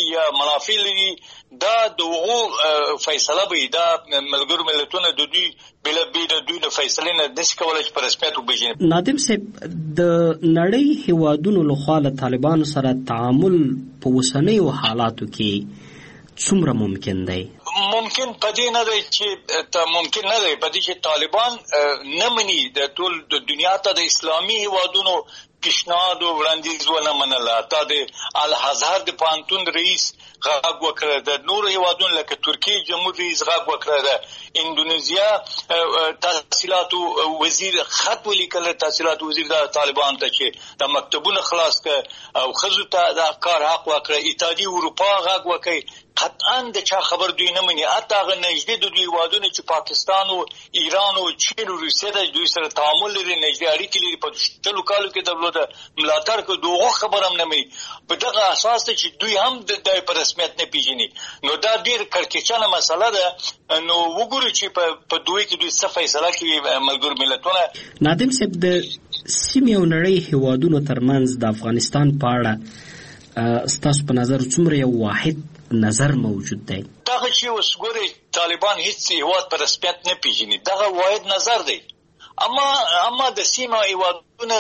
یا منافع لري دا دغه فیصله به دا ملګرو ملتونو د دوی بل دوی د فیصلې نه د کولای پر رسمیت وبېژني. نادم صاحب د نړۍ هیوادونو لخوا له طالبانو سره تعامل په اوسنیو حالاتو کې څومره ممکن دی؟ ممکن پدې نه دی چې ممکن نه دی پدې چې طالبان نه مني د ټول د دنیا ته د اسلامي هیوادونو پیشنهاد او وړاندیز ونه منله. تا د الازهر د پانتون رئیس غږ وکړه، د نور هیوادونو لکه ترکیه جمهور رئیس غږ وکړه، د اندونیزیا تحصیلات وزیر خط ولیکل تحصیلات وزیر د طالبان ته چې د مکتبونو خلاص کړه او خزو ته د کار حق وکړه. اتحادیه اروپا غږ وکړي، قطعا د چا خبر دوی نه مني. حتی هغه نږدې د دوی هیوادونه چې پاکستان او ایران او چین او روسیه د دوی سره تعامل لري، نږدې اړیکې لري، په ټولو کالو کې د ملاتړ کو دوغه خبر هم نه مني. په دغه اساس ته چې دوی هم د پر رسمیت نه پیژني. نو دا ډیر کړکېچنه مسله ده. نو وګورئ چې په دوی کې دوی څه فیصله کوي ملګرو ملتونه. نادم صاحب د سیمې او نړۍ هیوادونو ترمنځ د افغانستان په اړه ستاسو په نظر څومره یو واحد نظر موجود دی؟ دغه چې اوس ګورئ طالبان هیڅ هیواد په رسمیت نه پیژني، دغه واحد نظر دی. اما د سیمه هیوادونه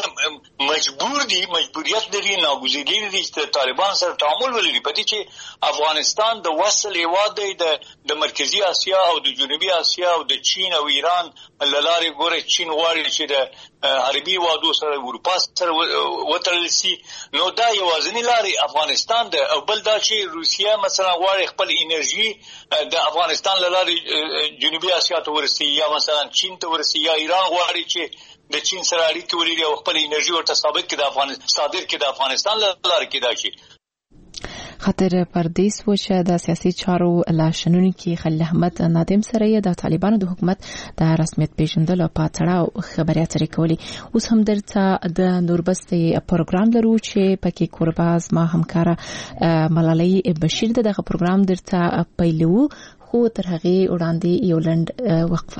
مجبوریت لري، ناګزیري لري چې طالبان سره تعامل ولري. په دې چې افغانستان د وصل هیواد دی د مرکزی اسیا او د جنوبي اسیا او د چین او ایران لارې. ګوره چین غواړي چې د عربي هیوادو سره اروپا سره وتړل شي، نو دا یوازینی لارې افغانستان ده. او بل دا چې روسیه مثلا غواړي خپل انرژي د افغانستان لارې جنوبي اسیا ته ورسي، یا مثلا چین ته ورسي، یا ایران غواړي چې د چین سره اړیکې ولري او خپل انرژي ورته صادر کړي د افغانستان لارې کې دا شي. خاطر پردیس و چې د سیاسي چارو له شنونکي خلیل احمد نادم سره د طالبانو د حکومت د رسمیت پیژندلو په تړاو خبرې اترې کولې. اوس هم درته د نوربستې پروګرام لرو چې پکې کورباز ما همکاره ملالۍ بشیر دغه پروګرام درته پیلو، خو تر هغې وړاندې یو لنډ وقفه.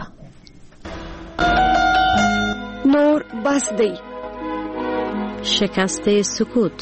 نور بس دی، شکست سکوت.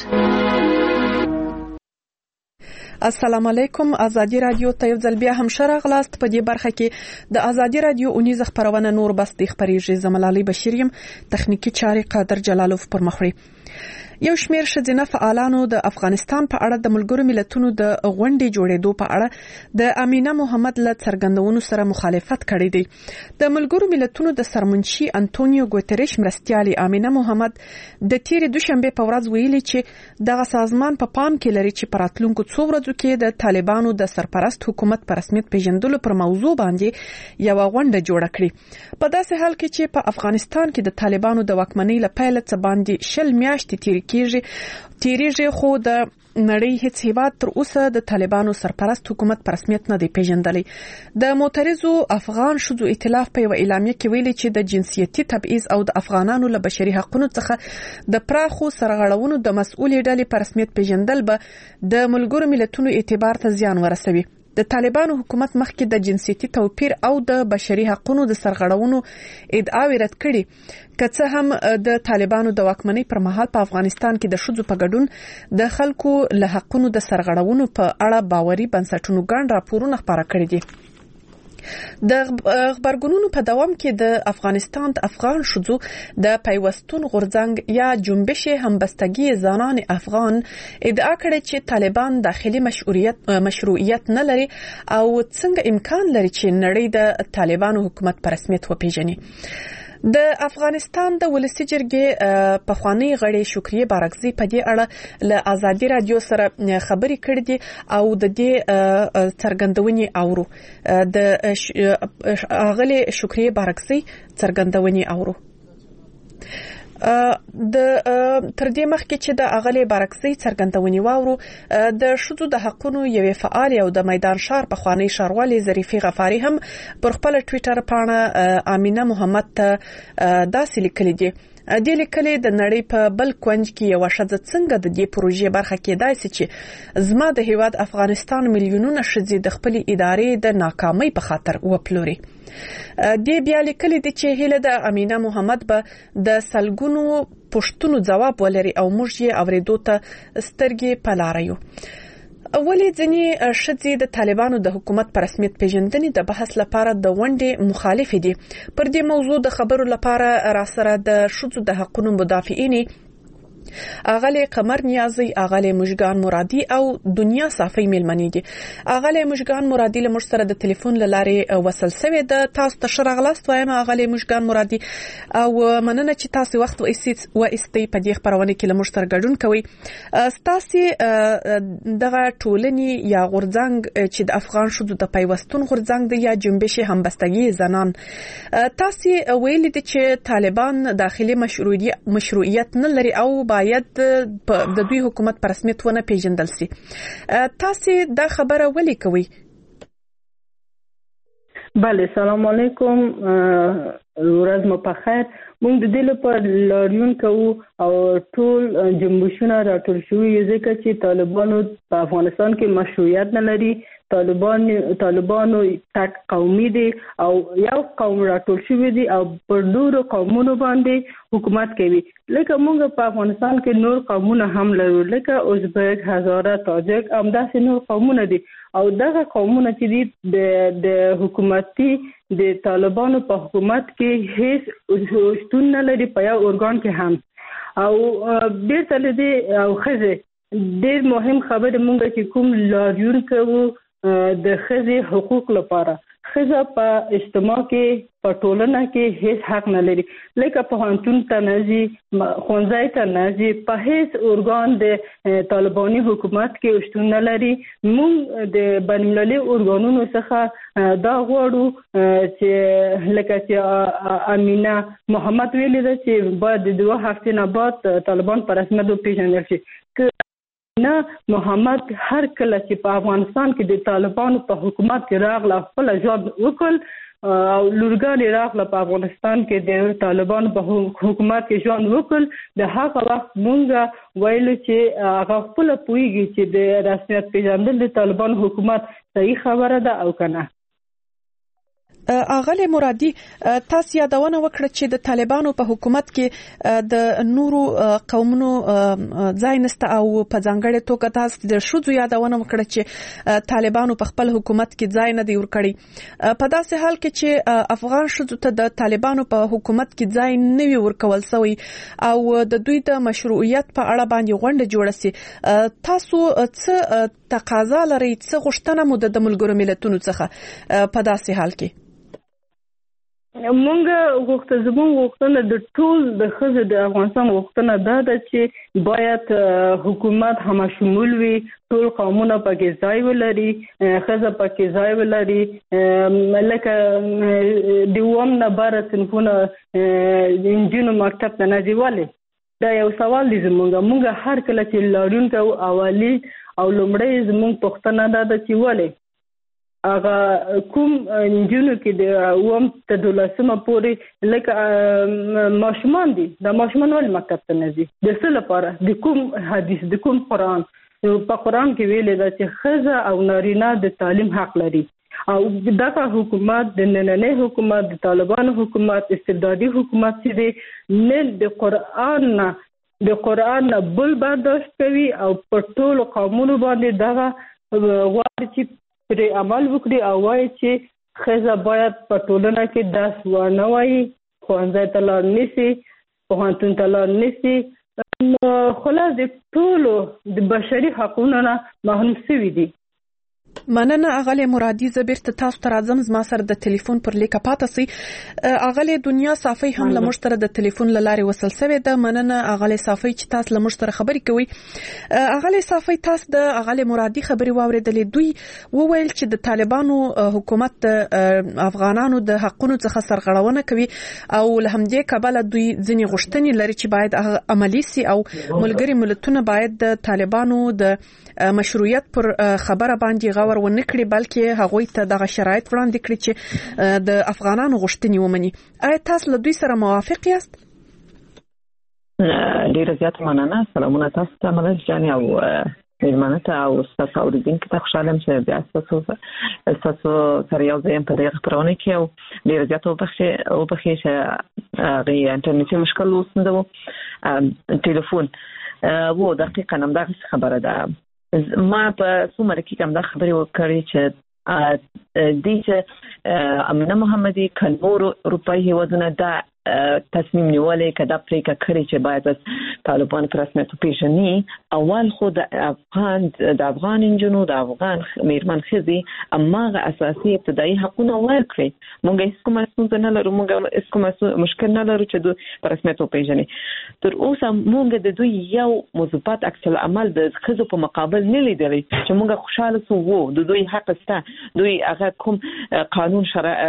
السلام علیکم. ازادي رادیو ته یو ځل بیا هم شراغلاست. په دې برخه کې د ازادي رادیو اونیز خبرونه نور بس د خبرېږي. زملالي بشیر یم، تخنیکی چاري قادر جلالوف پر مخړي. یو شمیر شذینه فعالانو د افغانستان په اړه د ملګرو ملتونو د غونډې جوړېدو په اړه د امینه محمد له څرګندونو سره مخالفت کړی دی. د ملګرو ملتونو د سرمنشي انټونیو ګوتریش مرستیالي امینه محمد د تیرې دوشنبه په ورځ ویلي چې دغه سازمان په پام کې لري چې په راتلونکو څو ورځو کې د طالبانو د سرپرست حکومت په رسمیت پیژندلو پر موضوع باندې یو غونډه جوړه کړي. په داسې حال کې چې په افغانستان کې د طالبانو د واکمنۍ له پیل څخه باندې 20 میاشتې تیریږي، خو د نړۍ هیڅ هیواد تر اوسه د طالبانو سرپرست حکومت په رسمیت نه دی پیژندلی. د معترضو افغان شذو ائتلاف په یو اعلامیه کې ویلي چې د جنسیتي تبعیض او د افغانانو له بشري حقوقو څخه د پراخو سرغړونو د مسؤلې ډلې په رسمیت پیژندل به د ملګرو ملتونو اعتبار ته زیان ورسوي. د طالبانو حکومت مخکې د جنسیتي توپیر او د بشري حقوقو د سرغړونو ادعاوې رد کړي. که څه هم د طالبانو د واکمنۍ پر مهال په افغانستان کې د ښځو په ګډون د خلکو له حقوقو د سرغړونو په اړه باوري بنسټونو ګڼ راپورونه خپاره کړي دي. د خبرګونونو په دوام کې د افغانستان د افغان ښځو د پیوستون غورځنګ یا جنبش همبستګي زنان افغان ادعا کړې چې طالبان داخلي مشروعیت نه لري او څنګه امکان لري چې نړۍ د طالبانو حکومت په رسمیت وپیژني. د افغانستان د ولسی جرګې پخوانی غړي شکریه بارکزی په دې اړه له ازادي رادیو سره خبرې کړې دي او د دې څرګندونې اورو. د اغلی شکریه بارکزی څرګندونې اورو. د تر دې مخکې چې د اغلی بارکزی څرګندونې واورو، د شذو د حقونو یوې فعال او د میدان شهر پخوانی ښاروالې ظریفې غفاری هم پر خپل ټویټر پاڼه امینه محمد ته داسې لیکلي دي. د لیکلې د نړۍ په بل کونج کې یو ښځه څنګه د دې پروژې برخه کېدای شي چې زما د هیواد افغانستان میلیونونه ښځې د خپل ادارې د ناکامۍ په خاطر وپلوري. دې بیا لیکلې دي چې هیله د امینه محمد به د سلګونو پوښتنو ځواب ولري او موږ یې اورېدو ته سترګې په لاره یو. ولې ځینې ښځې د طالبانو د حکومت په رسمیت پیژندنې د بحث لپاره د ونډې مخالف دي؟ پر دې موضوع د خبرو لپاره راسره د ښځو د حقوقو مدافعین اغلی قمر نیازی، اغلی مشگان مرادی او دنیا صافی میلمنې دي. اغلی مشگان مرادی له موږ سره د ټلیفون له لارې وصل شوی د. تاسو ته ښه راغلاست وایم اغلی مشگان مرادی، او مننه چې تاسو وخت وایستئ په دې خبرونه کې له موږ سره ګډون کوئ. تاسو دغه ټولنې یا غورځنګ چې د افغان ښځو د پیوستون غورځنګ دی یا جنبش همبستګي زنان، تاسو ویلي دي چې طالبان داخلي مشروعیت نه لري او باید د دوی حکومت په رسمیت ونه پیژندل شي. تاسو دا خبره ولې کوئ؟ بله، سلام علیکم، ورځ مو په خیر. موږ د دې لپاره لاریون کوو او ټول جنبشونه راټول شوي ځکه چې طالبانو په افغانستان کې مشروعیت نه لري. طالبانو تک قومي دي او یو قوم راټول شوی دي او پر نورو قومونو باندې حکومت کوي. لکه موږ په افغانستان کې نور قومونه هم لرو، لکه ازبک، هزاره، تاجک، همداسې نور قومونه دي او دغه قومونه چې دي د حکومتي د طالبانو په حکومت کې هیڅ شتون نه لري په یو ارګان کې هم. او بیرته لدی او ښځې ډېر مهم خبره مونږ چې کوم لاریون کوو د ښځې حقوق لپاره. ښځه په اجتماع کې په ټولنه کې هیڅ حق نه لري، لکه پوهنتون ته نه ځي، ښوونځي ته نه ځي، په هیڅ ارګان د طالباني حکومت کې شتون نه لري. موږ د بین المللي ارګانونو څخه دا غواړو چې لکه چې امینه محمد ویلي ده چې باید د 2 هفتې نه بعد طالبان په رسمیت وپېژندل شي. نه محمد هر کله چې په افغانستان کې د طالبانو په حکومت کې راغله خپل ژوند وکړ او لورګانې راغله په افغانستان کې د طالبانو په حکومت کې ژوند وکړ، د هغه وخت مونږ ویلو چې هغه خپل پوهیږي چې د رسمیت پیژندل د طالبانو حکومت صحیح خبره ده او کنه. اغلی مرادی، تاسو یادونه وکړه چې د طالبانو په حکومت کې د نورو قومونو ځای نشته او په ځانګړي توګه تاسو د ښځو یادونه وکړه چې طالبانو په خپل حکومت کې ځای نه دی ورکړی. په داسې حال کې چې افغان ښځو ته د طالبانو په حکومت کې ځای نه وی ورکول شوی او د دوی د مشروعیت په اړه باندې غونډه جوړه سي، تاسو څه تقاضا لرئ، څه غوښتنه مو د ملګرو ملتونو څخه په داسې حال کې؟ مونږ زموږ غوښتنه د ټول د ښځو د افغانستان غوښتنه دا ده چې باید حکومت همشمول وي، ټول قومونه پکې ځای ولري، ښځه پکې ځای ولري. لکه د 2 نه بره صنفونه نجونو مکتب ته نه ځي. ولې؟ دا یو سوال دی زموږ هر کله چې لاریون کوو اولي او لومړی زموږ پوښتنه دا ده چې ولې هغه کوم نجونو کې د 1 تر 12 پورې لکه ماشومان دي، دا ماشومان ولې مکتب ته نه ځي؟ د څه لپاره؟ د کوم حدیث، د کوم قرآن؟ په قرآن کې ویل ده چې ښځه او نارینه د تعلیم حق لري او دغه حکومت د نننۍ حکومت د طالبانو حکومت استبدادي حکومت چې دی نه د قرآن نه بل برداشت کوي او په ټولو قومونو باندې دغه غواړي چې پرې عمل وکړي او وایي چې ښځه باید په ټولنه کې درس ونه وایي، ښوونځي ته لاړ نشي، پوهنتون ته لاړ نشي. خلاص د ټولو د بشري حقوقو نه محروم شوي دي. مننه اغلی مرادی، زبیر ته تاسو ته راځم. زما سره د ټلیفون پر لیکه پاتې سي. اغلی دنیا صافی هم له موږ سره د ټلیفون له لارې وصل شوی ده. مننه اغلی صافی چې تاسو له موږ سره خبرې کوي. اغلی صافی، تاسو د اغلی مرادی خبرې واوریدلې. دوی وویل چې د طالبانو حکومت د افغانانو د حقونو څخه سرغړونه کوي او له همدې کبله دوی ځینې غوښتنې لري چې باید عملي سي او ملګري ملتونه باید د طالبانو د مشروعیت پر خبره باندې غور ونه کړي، بلکې هغوی ته دغه شرایط وړاندې کړي چې د افغانانو غوښتنې ومني. آیا تاسو له دوی سره موافق یاست؟ ډیره زیاته مننه. سلامونه تاسو ته ملک جان او میلمانه ته او ستاسو اوریدونکو ته. خوشحاله یم چې بیا ستاسو سره یو ځای یم په دغه خپرونه کې او ډیره زیاته وبخښئ چې هغې انټرنیټي مشکل وسنده و. تلیفون و دقیقا همدغسې خبره ده. ما په څومره کې کوم د خبرې وکړې چې د امنه محمدي کلمور اروپایي هیوادونه دا تصمیم نیولې کدا پریکړه کړې چې باید طالبان په رسمیت وپیژني. اول خو د افغان انجونو د افغان میرمن ښځې اماغه اساسي ابتدایي حقونه ورکړي. موږ هیڅ کومه ستونزه نه لرو، موږ هیڅ کومه مشکل نه لرو چې دوی په رسمیت وپیژني. تر اوسه موږ د دوی یو مثبت عکس العمل د ښځو په مقابل نه لیدلی چې موږ خوشاله سو وو د دوی حق سته. دوی هغه کوم قانون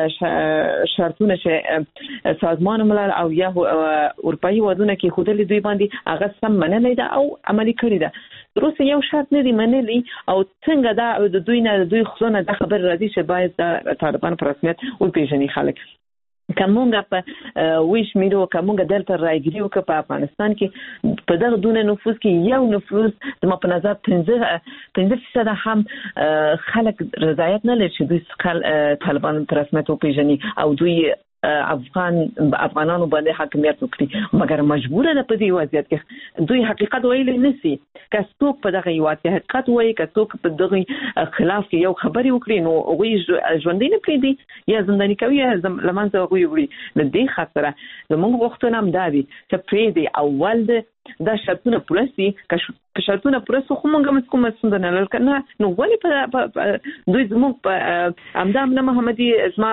شرطونه چې سازمان ملل او یا اروپایي هیوادونه کې خودلې دوی باندې هغه سم منلې ده او عملي کړې ده. روسي یو شرط نه دی منلي او څنګه دا د دوی نه د دوی خصونه د خبر راځي چې باید د طالبان په رسمیت وپیژني خلک. کومګه په ویش میرو کومګه دلته راګریو که په افغانستان کې په دغه دونه نفوذ کې یو نفوذ زما په نظر 15% هم خلک رضایت نه لري چې دوی طالبان په رسمیت وپیژني او دوی افغانانو باندې حاکمیت وکړي، مګر مجبور نه په دې وضعیت کې دوی حقیقت ویلې نسی. که څوک په دغه یوات کې حقیقت وایي، که څوک په دغه خلاف یو خبري وکړي نو هغه ژوندۍ نه پریږدي یا زنداني کوي یا لمنځه هغوی وړي. د دې خاطره زموږ غوښتنه هم دا وي چې پرېږدي اول دا شرطونه پوره سي. که شرطونه پوره سو خو موږ هم کومه ستونزه نه لرو کنه. نو ولې په دوی زموږ په همدا امنه محمدي زما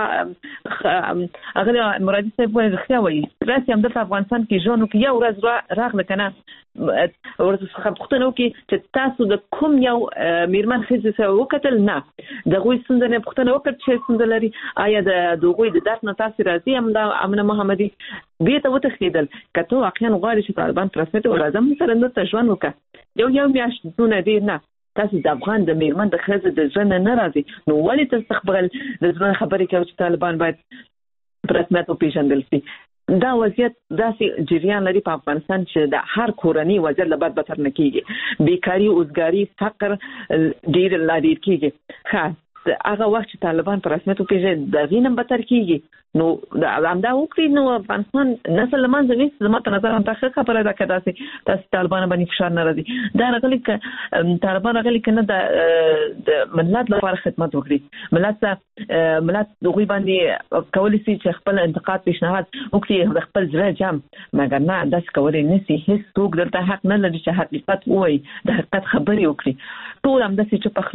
هغه مرادي صاحب وایي رښتیا وایي راسي همدلته افغانستان کې ژوند وکړي یو ورځ راغله کنه ورته پوښتنه وکړي چې تاسو د کوم یو میرمن ښځې سره وکتل نه د هغوی ستونزه نه پوښتنه وکړه چې ستونزه لري آیا د هغوی د درد نه تاسې راځي همدا امنه محمدي بیرته وتښتېدل. که ته واقعا غواړې چې طالبان په رسمیت راځه موږ سره دلته ژوند وکړه یو میاشت دونه ډېر نه تاسو د افغان د میرمن د ښځې د ژوند نه راځي نو ولې تاسو خپل د ژوند خبرې کوي چې طالبان باید په رسمیت وپېژندل شي. دا وضعیت داسې جریان لري په افغانستان چې د هر کورنۍ وضعیت له بد بدتر نه کېږي. بیکاري، اوزګاري، فقر ډېر لا ډېر کېږي. هغه وخت چې طالبان په رسمیت وپېژني د هغې نه بدتر کېږي. نو همدا وکړي نو افغانستان نسل له منځه ویست. زما په نظر همدا ښه خبره ده که داسې طالبان باندې فشار نه راځي. دا راغلي که طالبان راغلي که نه د ملت لپاره خدمت وکړي، ملت هغوی باندې کولی شي چې خپل انتقاد پیشنهاد وکړي د خپل زړه جام، مګر نه داسې کولی نه شي. هېڅ څوک دلته حق نه لري چې حقیقت ووایي، د حقیقت خبرې وکړي. ټول همداسې چې په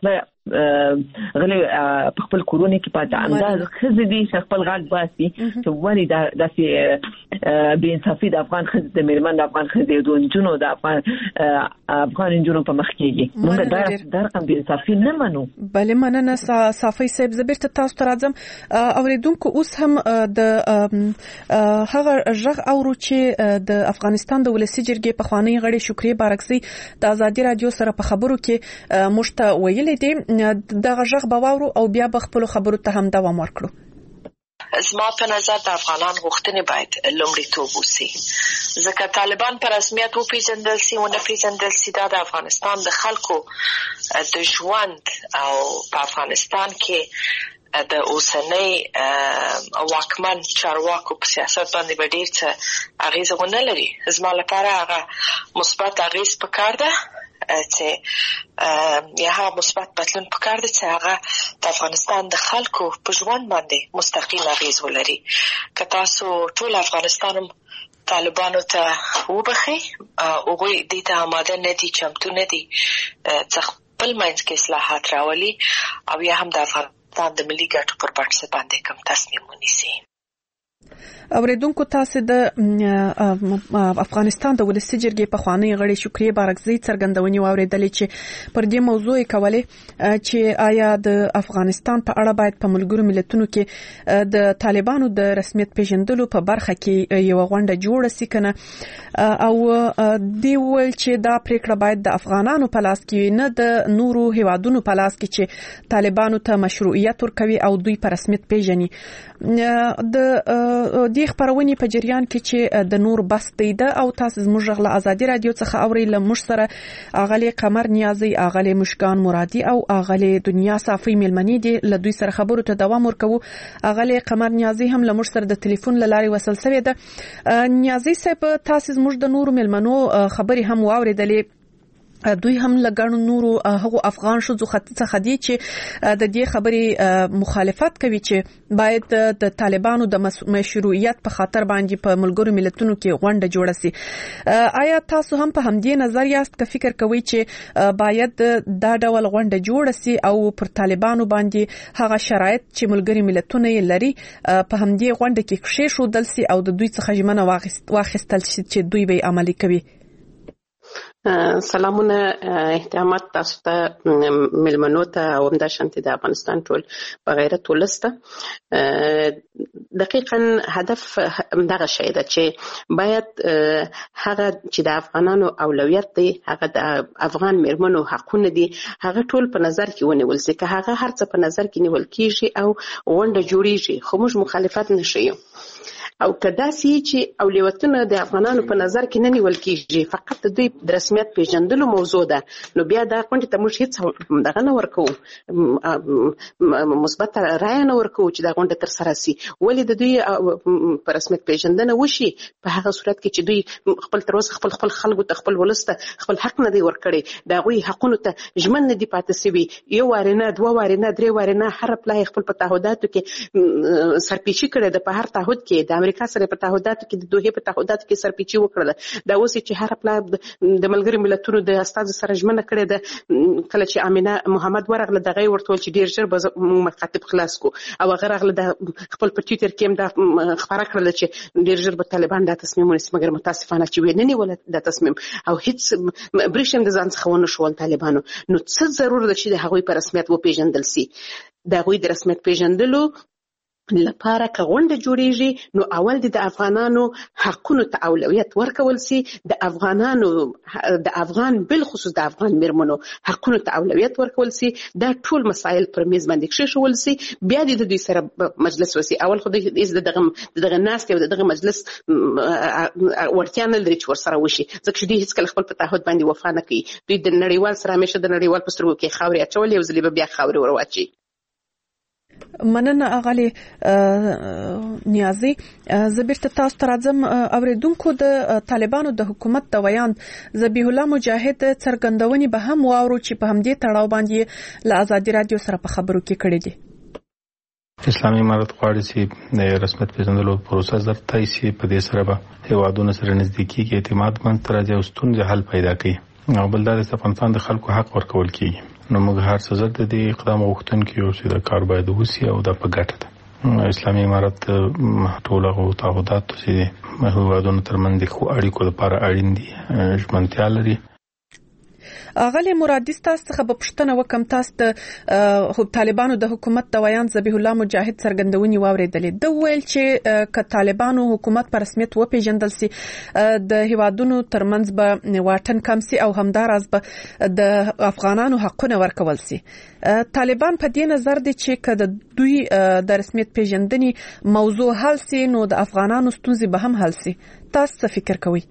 خوله غلي په خپل کورونه کې په انداز ښځې دي چې خپل غږ باسي چې ولې داسې بې انصافي د افغان ښځې د میرمن د افغان ښځې د نجونو د افغان نجونو په مخ کېږي. موږ دا رقم بې انصافي نه منو. بلې مننه صافي صاحب. زه بیرته تاسو ته راځم. اورېدونکو اوس هم د هغه غږ اورو چې د افغانستان د ولسي جرګې پخوانی غړي شکریه بارکزي د ازادي رادیو سره په خبرو کې موږ ته ویلي دي. دغه غږ به واورو او بیا به خپلو خبرو ته هم دوام ورکړو. زما په نظر د افغانان غوښتنې باید لومړیتوب وسي، ځکه طالبان په رسمیت وپېژندل سي ونه پېژندل سي دا د افغانستان د خلکو د ژوند او په افغانستان کې د اوسنۍ واکمن چارواکو په سیاست باندې به ډېر څه اغېزه ونه لري. زما لپاره هغه مثبت اغېز پکار ده چې یا مثبت بدلون پکار دی چې هغه د افغانستان د خلکو په ژوند باندې مستقیم اغېز ولري. که تاسو ټول افغانستان طالبانو ته وبخي هغوی دې ته آماده نه دي، چمتو نه دي چې خپل منځ کې اصلاحات راولي او یا هم د افغانستان د ملي ګټو پر بنسټ باندې کوم تصمیم ونیسي. اوریدونکو تاسو د افغانستان د ولسي جرګې پخوانی غړي شکریه بارکزي څرګندونې واوریدلې چې پر دې موضوع کولې چې آیا د افغانستان په اړه باید په ملګرو ملتونو کې د طالبانو د رسمیت پیژندلو په برخه کې یو غونډه جوړه سي کنه او دی ول چې دا پریکړه باید د افغانانو په لاس کې نه د نورو هیوادونو په لاس کې چې طالبانو ته مشروعیت ورکوي او دوی په رسمیت پیژني. د دې خبرونه په جریان کې چې د نور بس دی او تاسو زموږ غلا ازادي رادیو څخه اوري لمش سره اغلی قمر نیازي، اغلی مشکان مرادي او اغلی دنیا صافي ملمني دي له دوی سره خبرو ته دوام ورکوو. اغلی قمر نیازي هم لمش سره د ټلیفون لاري وصل شوی ده. نیازي صاحب تاسو زموږ د نور ملمنو خبري هم واوریدلې دوی هم لګړو نورو هغه افغان شوزو څخه دي چې د دې خبرې مخالفت کوي چې باید د طالبانو د مشروعیت په خاطر باندې په ملګرو ملتونو کې غونډه جوړه سي. آیا تاسو هم په همدې نظر یاست که فکر کوئ چې باید دا ډول غونډه جوړه سي او پر طالبانو باندې هغه شرایط چې ملګري ملتونه یې لري په همدې غونډه کې کښې شودل سي او د دوی څخه ژمنه واخیستل شي چې دوی به عملي کوي؟ سلامونه احترامات تاسو ته ملمنو ته او همدا شانتي د افغانستان ټول په غیرت ولسته دقیقاً هدف دغه شی ده چې باید هغه چې د افغانانو اولویت دی هغه د افغان میرمنو حقونه دي هغه ټول په نظر کې ونیول شي که هغه هر څه په نظر کې نیول کیږي او غونډه جوړیږي خو موږ مخالفت نشو او کدا سي چې اولویتونه د افغانانو په نظر کې نه نیول کیږي فقط د دوی د رسمیت پیژندلو موضوع ده نو بیا دا غونډه ته موږ هیڅ دغه نه ورکو مثبت رائے نه ورکو چې دا غونډه تر سره سي ولې د دوی په رسمیت پیژندنه وشي په هغه صورت کې چې دوی خپل تر اوسه خپل خلکو ته خپل ولسته خپل حق نه دی ورکړي دا غوي حقونو ته ژمن نه دي پاتې سوي یو وارنه دوه وارنه درې وارنه هر پلای خپل په تعهداتو کې سرپیچی کړي د په هر تعهد کې د امریکا سره په تعهداتو کې د دوه په تعهداتو کې سرپیچی وکړه دا اوس چې هر پلای د ملګری ملتونو د استاد سره ژمنه کړي د کله چې امینه محمد ورغله دغه ورته چې ډیر ژر به مخاطب خلاص کو او هغه رغله د خپل په ټوئیټر کې هم دا خبره کړل چې ډیر ژر به طالبان دا تصمیم ونیسي مګر متاسفانه چې ویني ولا دا تصمیم او هیڅ برېښم د ځان څخه ونه شول طالبانو نو څه ضرور ده چې د هغوی په رسمیت وپیژندل سي د هغوی د رسمیت پیژندلو لپاره که غونډه جوړیږي نو اول د افغانانو حقونو ته اولویت ورکول سي د افغانانو د افغان بل خصوص د افغان میرمنو حقونو ته اولویت ورکول سي دا ټول مسایل پر میز باندې کښېښول سي بیا د دوی سره مجلس وسی اول خو دغه ناست او دغه مجلس ورتیا نه لري چې ورسره وشي ځکه چې دوی هیڅکله خپل په تعهد باندې وفا نه کوي دوی د نړیوال سره همیشه د نړیوال په سترګو کې خاورې اچولې او ځلې بیا خاورې ورواچي. مننه اغلی نیازی زه بیرته تاسو ته راځم اوریدونکو د طالبانو د حکومت د ویان ذبیح الله مجاهد څرګندونې به هم واورو چې په همدې تړاو باندې له آزادي رادیو سره په خبرو کې کړي دي. اسلامي امارت غواړي چې د رسمیت پیژندلو پروسه زر تای شي په دې سره به هیوادونو سره نزدیکي اعتماد منځ ته راځي او ستونزې حل پیدا کوي او بل دا د افغانستان د خلکو حق ورکول کیږي نو موږ هر څه زده دي اقدام غوښتونکي یو چې د کار باید وسی او د په ګټه ده اسلامي امارت ټول هغه تعهدات چې هیوادونو ترمنځ خو اړیکو لپاره اړین دي ژمنتیا لري. اغلی مرادي تاسو څخه په پښتنه وکم تاسو د طالبانو د حکومت د ویان ذبیح الله مجاهد څرګندونې واوریدلې د ویل چې ک طالبانو حکومت په رسمیت وپیژندل سي د هیوادونو ترمنځ به واټن کم سي او همداراز به د افغانانو حقونه ورکول سي. طالبان په دې نظر دي چې ک د دوی د رسمیت پیژندنې موضوع حل سي نو د افغانانو ستونزې به هم حل سي. تاسو څه فکر کوئ؟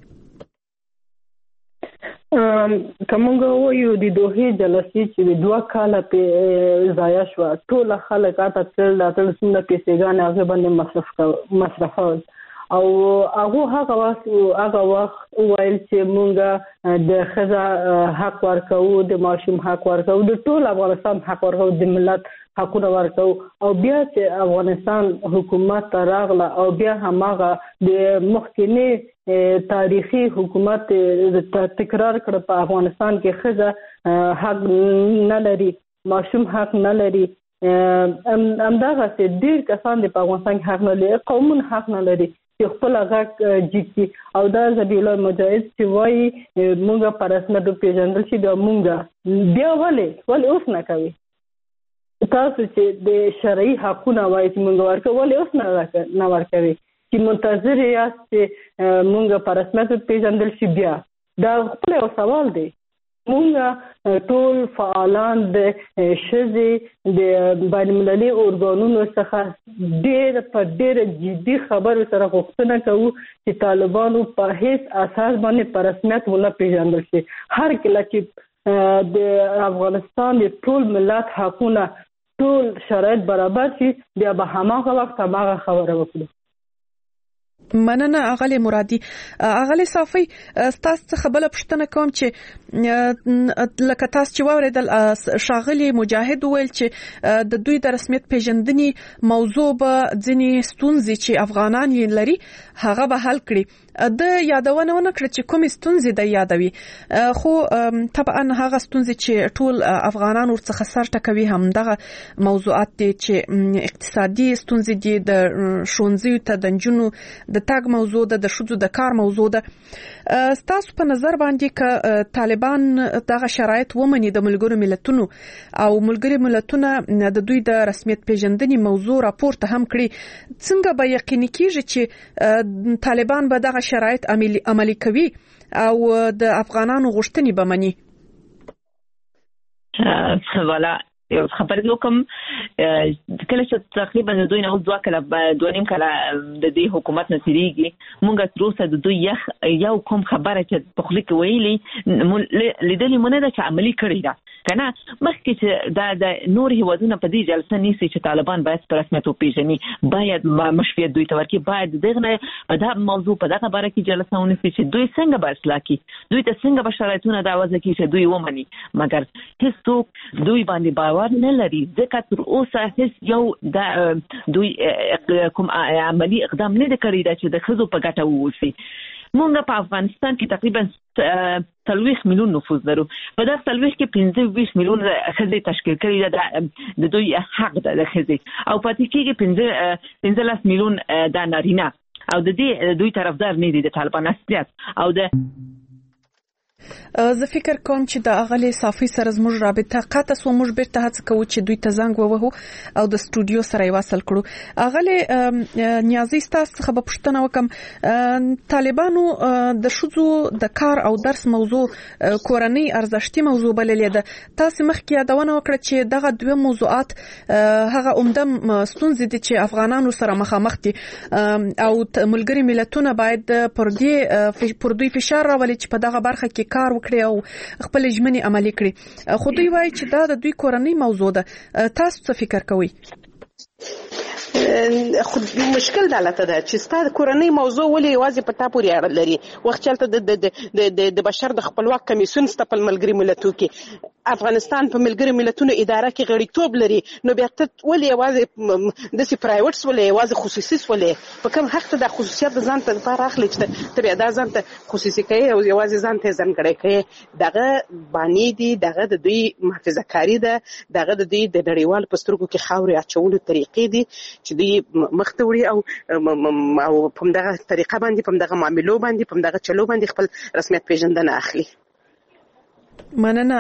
کومه وایو د دوه جلسې چې د 2 کاله په ضایع شو ټول خلک اته تل څنګه پیسېګان هغه باندې مصرفول او هغه وخت ویل چې مونږه د خزا حق ورکو د ماشوم حق ورکو د ټول افغانستان حق ورکو د ملت حقونه ورکو او بیا چې افغانستان حکومت راغله او بیا هماغه د مخکنی تاریخي حکومت تکرار کړ په افغانستان کې خزا حق نه لري ماشوم حق نه لري همدغه چې ډیر کسان د افغانستان حق نه لري قومون حق نه لري چې خپل هغه جګي او دا ذبیح الله مجاهد چې وایي مونږه پر رسمیت پیژندل شي بیا مونږه بیا ولې اوس نه کوي تاسو چې د شرعي حقونه وایي چې مونږ ورکو ولې اوس نه ورکوي چې منتظر یاست چې مونږ په رسمیت پیژندل شي بیا دا خپل یو سوال دی. مونږ ټول فعالان د شذې د بین المللي اورګانونو څخه ډېر جدي خبرو سره غوښتنه کوو چې طالبانو په هیڅ اساس باندې په رسمیت ونه پیژندل شي. هر کله چې د افغانستان د ټول ملت حقونه ټول شرایط برابر شي بیا به هماغه وخت هماغه خبره وکړو. مننه اغلی مرادي. اغلی صافي تاسو څخه بل پوښتنه کوم چې لکه تاسو چې واوریدل شاغلي مجاهد ویل چې د دوی د رسمیت پیژندنې موضوع به ځینې ستونزې چې افغانان یې لري هغه به حل کړي. د یادونه ونکړه چې کومې ستونزې د یادوي، خو طبعا هغه ستونزې چې ټول افغانان ورڅخه سر ټکوي هم دغه موضوعات دي چې اقتصادي ستونزې دي، د ښوونځیو ته د نجونو د تاګ موضوع ده، د ښځو د کار موضوع ده. ستاسو په نظر باندې ک طالبان دغه شرایط ومني د ملګرو ملتونو او ملګري ملتونه د دوی د رسمیت پیژندنې موضوع راپورته هم کړي، څنګه به یقیني کیږي چې طالبان به دغه شرایط عملي کوي او د افغانانو غوښتنې به مني؟ والا یو خبرې وکم کله چې تقریبا د دوی نه اوس 2 کاله 2.5 کاله د دې حکومت نتیریږي، مونږ تر اوسه د دوی یو کوم خبره چې په خله کې ویلي لیدلې مونږ نه چې عملي کړی دا کنه. مخکې چې د نور هیوادونو په دې جلسه نیسي چې طالبان باید په رسمیت وپیژني، باید مشروعیت دوی ته ورکړي، باید دغه په دا موضوع په دغه باره کې جلسه ونیسي چې دوی څنګه به اصلاح کړي، دوی ته څنګه به شرایطونه دا وضع کړي چې دوی ومني. مګر هیڅوک دوی باندې باور نه لري، ځکه تر اوسه هیڅ یو د دوی کوم عملی اقدام نه کړی دا چې د ښځو په ګټه ووسی. مونږ په افغانستان کې تقریبا 30 میلیون نفوس لرو، په دا 30 کې 25 میلیون ښځې تشکیل کړي د دوی حق ده د ښځې، او پاتې کېږي 15 میلیون د نارینه، او د دې دوی طرفدار نه دي د طالبان اصلیت. او د زه فکر کوم چې د اغلی صافي سره زموږ رابطه قطع سو، موږ بیرته هڅه کوو چې دوی ته زنګ ووهو او د سټوډیو سره یې وصل کړو. اغلی نیازي تاسو څخه به پوښتنه وکم، طالبانو د ښځو د کار او درس موضوع کورنۍ ارزښتي موضوع بللې ده. تاسو مخکې یادونه وکړه چې دغه دوه موضوعات هغه عمده ستونزې دي چې افغانانو سره مخامخ دي او ملګري ملتونه باید پر دوی فشار راولي چې په دغه برخه کې کار وکړي او خپل ژمنې عملي کړي. خو دوی وایي چې دا د دوی کورنۍ موضوع ده. تاسو څه فکر کوئ؟ خو مشکل دالته ده چې ستاسو کورنۍ موضوع ولې واځي په تاسو پورې اړه لري. وخت چلته د بشر د خپلواک کمیسیون ستپل ملګری ملتونو کې افغانستان په ملګری ملتونو اداره کې غړیتوب لري، نو بیا ته ولې واځي د سی پرایوټس ولې واځي خصوصي ولې په کوم حق ته د خصوصیت ځان ته لپاره اخلي چې ته بیا د ځان ته خصوصي کوي او واځي ځان ته ځانګړی کوي. دغه باندې دي، دغه د دوی محافظه کاری ده، دغه د دوی د نړیوال پسترګو کې خاورې اچولو طریقې دي چې دوی مخته وړي او په دغه طریقه باندې په دغه معاملو باندې په دغه چلو باندې خپل رسمیت پیژندنه اخلي. مننه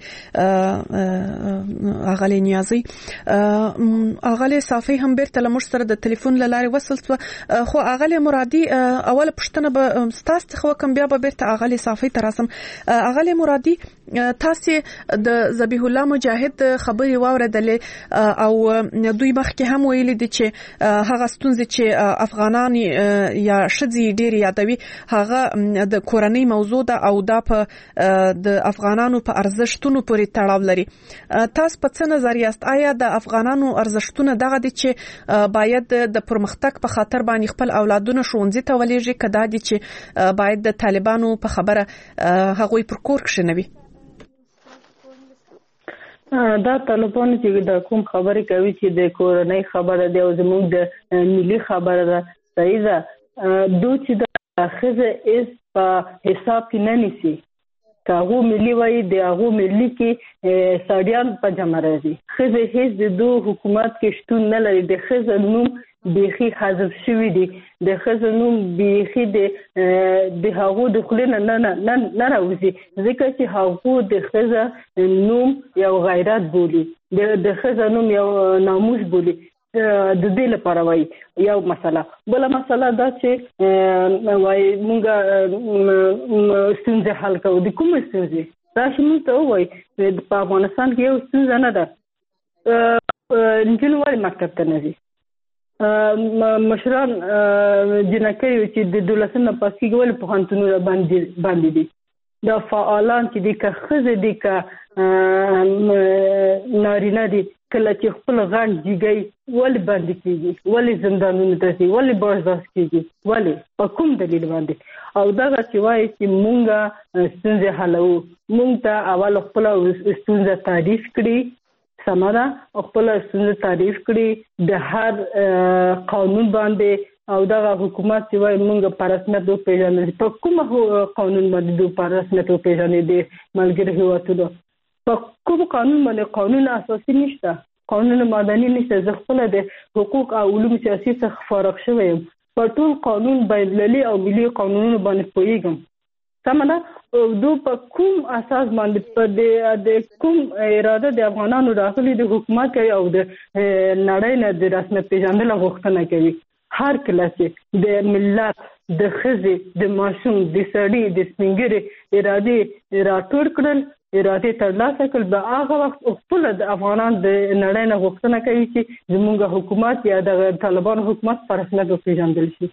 اغلی نیازي. اغلی صافي هم بیرته لمر سره د ټلیفون لاره وصل شو، خو اغلی مرادي اوله پښتنه به تاسو څخه وکم، بیا به بیرته اغلی صافي تراسم. اغلی مرادي تاسو د ذبیح الله مجاهد خبري واوریدلې او دوی مخکې هم ویلي دي چې هغه ستونزې چې افغانان یا شذي ډېر یادوي هغه د کورنۍ موضوع ده او دا په د افغانانو په ارزښتونو پورې تړاو لري. تاسو په څه نظر یاست؟ آیا د افغانانو ارزښتونه دغه دي چې باید د پرمختګ په خاطر باندې خپل اولادونه ښوونځي ته ولېږي، کدا دي چې باید د طالبانو په خبره هغوی پر کور کښینوي؟ دا طالبان چې د کوم خبرې کوي چې د کورنۍ خبره دی او زموږ د ملي خبره ده، صحیح ده. دوی چې د خزه اس په حساب کې نه نیسي، کاغو ملي وای د هغه ملي کې ساډیان په جمع راځي. خزه هیڅ د دو حکومت کې شتون نه لري. د خزه نوم بیخي حذف شوی دی، د خزه نوم بیخي د هغه د خلینو نه راوځي، ځکه چې هغه د خزه نوم یو غیرت بولی، د خزه نوم یو ناموس بولی. د دې لپاره وای یو مسله. بل مسله دا چې وای مونږ ستونزه حل کوو. د کوم ستونزه؟ دا چې موږ ته وای په افغانستان کې یو ستونزه نه ده. نجونې ولې مکتب ته نه ځي؟ مشران جنکۍ چې د 12 پاس کې ولې پوهنتونونه باندې دي؟ د فعالان چې د خزه دي ک نارینه دي کله چې خپل غن جګي ولې باندې کیږي ولې زندانونو ته ځي ولې بازار کیږي ولې په کوم دلیل باندې او دا چې وایي چې مونږه ستونزې حلو مونږ ته اول خپل ستونزې تعریف کړي سمره خپل ستونزې تعریف کړي د هر قانون باندې او دا حکومت چې وایي مونږ پر رسمیت پیژنې په کوم قانون باندې پر رسمیت پیژنې دي ملګری هیوادونو په کوم قانون باندې قانون اساسي نشته قانون مدني نشته زه خپل د حقوق او علوم سیاسي څخه فارغ شوم په ټول قانون بین‌المللي او ملي قانونونو باندې پوهیږم سمنه دو په کوم اساس باندې په د کوم اراده د افغانانو داخلي د حکومت کوي او د نړۍ نه د رسمیت پیژندل غوښتنه کوي هر کله چې د ملت د خزي د ماشوم د سړي د سپینګری اراده راټول کړل اراده ترلاسه کړل به هغه وخت خپل د افغانان د نړۍ نه غوښتنه کوي چې زموږ حکومت یا د طالبان حکومت پر رسمیت وپیژندل شي.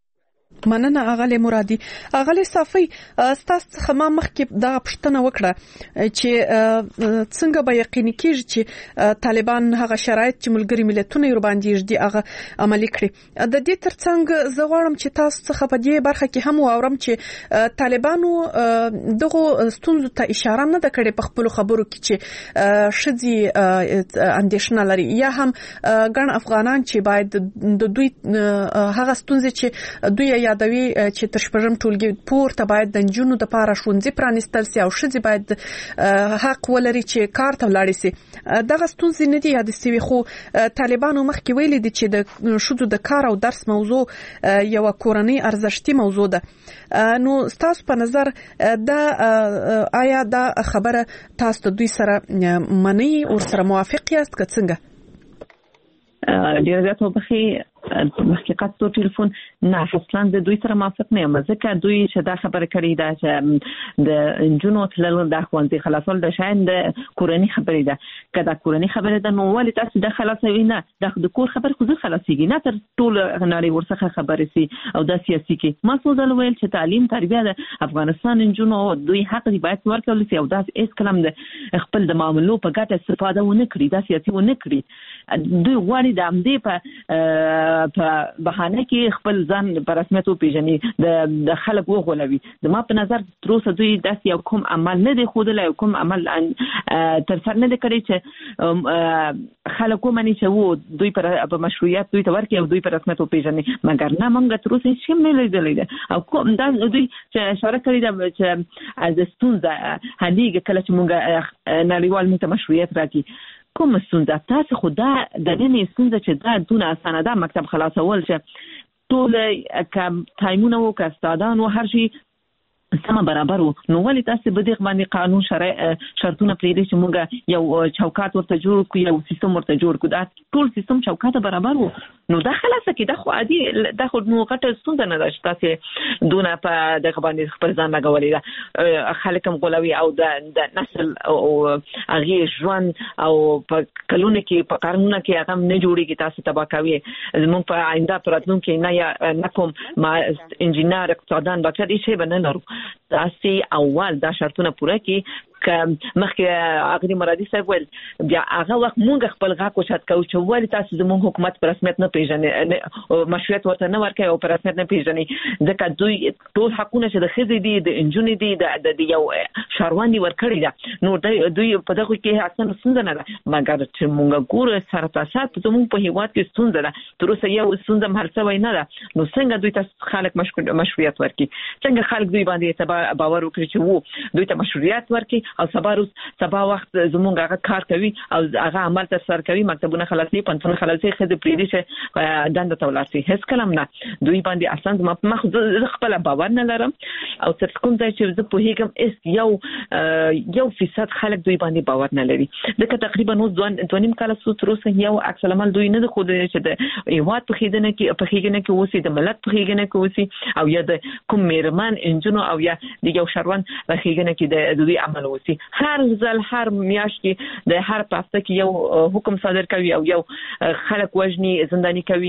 مننه اغلی مرادي. اغلی صافي ستاسو څخه ما مخکې دا پوښتنه وکړه چې څنګه به یقیني کیږي چې طالبان هغه شرایط چې ملګری ملتونه یې باندې دي هغه عملي کړي. د دې ترڅنګ زه غواړم چې تاسو څخه په دې برخه کې هم واورم چې طالبانو دغه ستونزو ته اشاره نه کړې په خپل خبرو کې چې شذي اندیشنه لري یا هم ګڼ افغانان چې باید د دوی هغه ستونزې چې دوی یادوي چې تر شپږم ټولګي پورته باید د نجونو د پاره ښوونځي پرانیستل سي او ښځې باید حق ولري چې کار ته ولاړ شي. دغه ستونزې نه دي یاد سوي خو طالبانو مخکې ویلي دي چې د ښځو د کار او درس موضوع یو کورنۍ ارزښتي موضوع ده. نو تاسو په نظر دا آیا دا خبره تاسو د دوی سره منئ او سره موافق یاست که څنګه؟ ډیر زیات وبخي محققات تو ټلیفون نه اصلا د دوی سره موافق نه یم ځکه دوی چې دا خبره کړې ده چې د انجونو تلل د ښوونځي خلاصول د شاین د کورنۍ خبره ده کله کورنۍ خبره ده نو ولې تاسو د خلاصوي نه د کور خبر خو ځه خلاصيږي نه تر ټول نړۍ ورڅخه خبرې سي او د سیاسي کې ما څه ځل ویل چې تعلیم تربیه د افغانستان انجونو دوی حق دی باید ورکول سي او دا هیڅ کلام د خپل د معاملو په ګټه استفاده ونه کړي دا سیاسي ونه کړي دوی غواړي د امدې په بهانه کې خپل ځان په رسمیت وپیژني د خلک وغولوي. د ما په نظر تر اوسه دوی داسې یو کوم عمل نه دی ښودلی او کوم عمل تر سره نه دی کړی چې خلک ومني چې و دوی په مشروعیت دوی ته ورکړي او دوی په رسمیت وپیژني مګر نه موږ تر اوسه هیڅ هم نه لیدلی ده او کوم دا دوی چې اشاره کړې ده چې د ستونزه حلیږي کله چې موږ نړیوال موږ ته مشروعیت راکړي کوم ستونزه تاسو خو دا د نن ستونزه چې دا دونه اسانه ده مکتب خلاصول چې ټول کم ټایمونه او کاستادان او هر شي سم برابر نو ولې تاسو به دغه باندې قانون شرطونه پرې دي چې موږ یو چوکاټ ورته جوړ کړو یو سیستم ورته جوړ کړو دا ټول سیستم چوکاټ برابر وو نو دا خلاصه کې دا خو عادي دا خو نو غټه ستونزه نه ده چې تاسو دونه په دغه باندې خپل ځان لګولې ده خلک هم غولوي او د نسل او هغه ژوند او په کلونه کې په قانون کې هغه نه جوړيږي تاسو تبا کوي زموږ په آینده پراتلون کې نه کوم ما انجینر اقتصاددان ډاکټر هیڅ به نه لرو تاسو اول دا شرطونه پوره کړئ مخکې اغلی مرادي صاحب ول بیا هغه وخت مونږ خپل غاکو چات کوو چې ولې تاسو زموږ حکومت پر رسمیت نه پیژنې مشروعیت ورته نه ورکوي او پر رسمیت نه پیژنې ځکه دوی ټول حقونه چې د ښځې دي د انجونې دي د یو شاروان دي ورکړي ده نو دوی په دغه کې اصلا ستونزه نه ده مګر چې مونږ ګورو سره تاسو زموږ په هیواد کې ستونزه ده تر اوسه یو ستونزه هم هرڅوي نه ده نو څنګه دوی تاسو خلک مشروعیت ورکړي څنګه خلک دوی باندې باور وکړي چې وو دوی ته مشروعیت ورکړي او سبا وخت زمونږ هغه کار کوي او هغه عمل تر سره کوي مکتبونه خلاصي پنځونه خلاصي خدای پریدي چې دنده تولاسي هیڅ کلام نه دوی باندې اصلا ما خپل باور نه لرم او تر کوم ځای چې زه په هیګم اس یو فیصد خلک دوی باندې باور نه لري ځکه تقریبا نو 2.5 کال سوتروسه یو عکس العمل دوی نه خو چې د ایوات په خیدنه کې اوسې د ملت په خیدنه کې اوسې او یا د کوم میرمن انجنو او یا د یو شروان په خیدنه کې د دوی عمل اوسې وسی. هر ځل هر میاشت کې د هر پاسته کې یو حکم صادر کوي او یو خلک وژني، زنداني کوي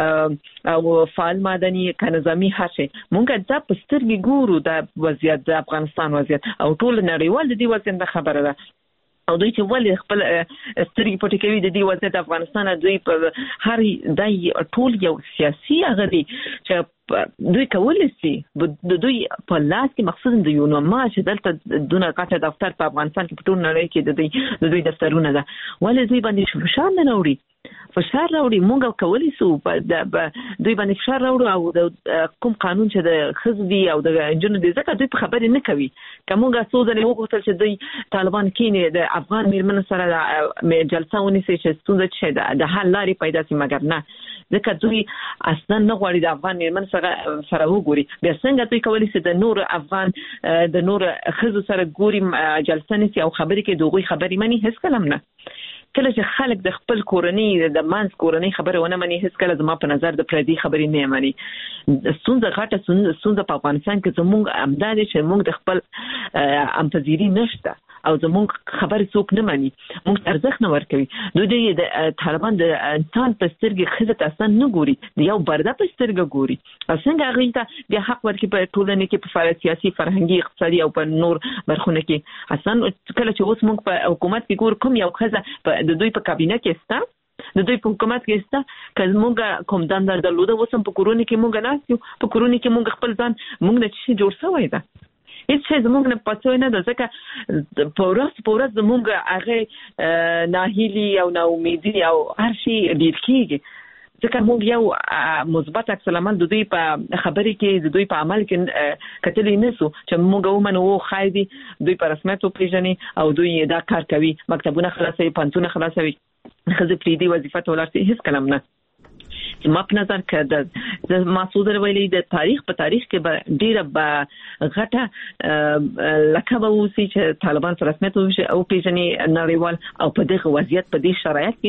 او فعال مدني کنظامي هڅه. مونږ د پسترګي ګورو د وضعیت د افغانستان وضعیت او ټول نړیوال د دې وضعیت خبره ده. او دوی چې ولې خپل سترګې پټې کوي د دې وضعیت افغانستان، دوی په هر دای ټول یو سیاسي هغه دي چې دوی کولای شي د دوی په لاس کې مقصد د یو نوما چې دلته دونه غټه دفتر په افغانستان کې په ټول نړۍ کې د دوی دفترونه ده، ولې دوی باندې فشار نه راوړي؟ فشار راوړي. مونږ کولای شو دوی باندې فشار راوړو او د کوم قانون چې د خزدي او د انجنونو د ځکه دوی په خبرې نه کوي. کومه سوزنه وغوښتل چې دوی طالبان کینې د افغان میرمن سره جلسه ونیسي چې ستونزه چې د حل لارې پیدا شي، مګر نه، ځکه دوی اصلا نه غواړي د افغان میرمن سره وګوري. بیا څنګه دوی کولی شي د نور افغان د نور خزو سره ګوري جلسه نيسي او خبرې کې دوی خبرې مني؟ هیڅ کلم نه. کله چې خلک د خپل کورنۍ د مانس کورنۍ خبره ونه مني، هیڅ کله زما په نظر د پردي خبرې نه مني. ستونزه غټه ستونزه په افغانستان کې زموږ امداد چې موږ د خپل امپذيري نشته او زموږ خبر څوک نه مانی، موږ ارزښت نه ورکوي. دوی د طالبان د انسان په سترګې خزت اصلا نه ګوري، د یو برده په سترګې ګوري. څنګه هغه ته بیا حق ورکړي په ټولنه کې په سیاسي، فرهنګي، اقتصادي او په نور برخونه کې؟ اصلا کله چې اوس موږ په حکومت کې ګور کوم یو خزه د دوی په کابینه کې ستا، د دوی په حکومت کې ستا، که موږ کوم دنده درلوده وسم په کورونه کې موږ ناست یو، په کورونه کې موږ خپل ځان موږ نه شي جوړ شوی ده. هیڅ شی زموږ نه پاتې نه ده، ځکه په ورځ زموږ هغه ناهیلي او ناامیدي او هر شي ډیر کیږي. ځکه موږ یو مثبت عکس العمل د دوی په خبرې کې، د دوی په عمل کې کتلې نه سو چې موږ ومنو خایدي دوی په رسمیت وپیژني او دوی دا کار کوي، مکتبونه خلاصوي، پانتونه خلاصوي، خزه پریدي وظیفه تولرسي. هیڅ کلم نه. ما په نظر کې د مسعود ویلي د تاریخ کې ډیره غټه لکه به وسی چې طالبان په رسمیت او پیژني نړیوال او په دغه وضعیت په دې شرایط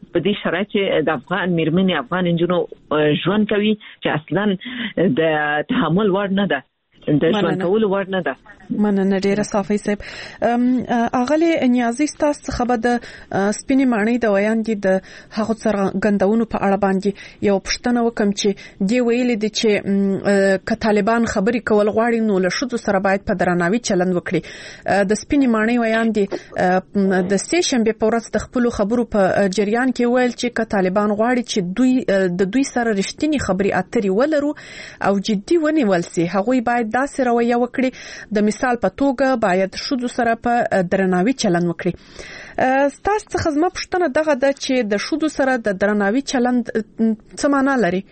کې د افغان میرمنې افغان انجونو ژوند کوي چې اصلا د تحمل وړ نه ده، د ژوند کولو وړ نه ده. مننه ډیره صافي صاحب. اغلی نیازي تاسو خبر د سپینې معنی د ویاندې د هغه څرګندونو په اړه باندې یو پښتنه وکم چې دی ویل دي چې ک طالبان خبري کول غواړي نو له شذو سره باید په درناوي چلند وکړي. د سپینې معنی ویاندې د سټیشن به پورس د خپل خبرو په جریان کې ویل چې ک طالبان غواړي چې دوی سره رښتینی خبري اترې ولرو او جدي ونیول سي. هغه باید داسې رویه وکړي د مثال په توګه باید شذو سره په درناوي چلند وکړي. ستاسو څخه زما پوښتنه دغه ده چې د شذو سره د درناوي چلند څه معنی لري؟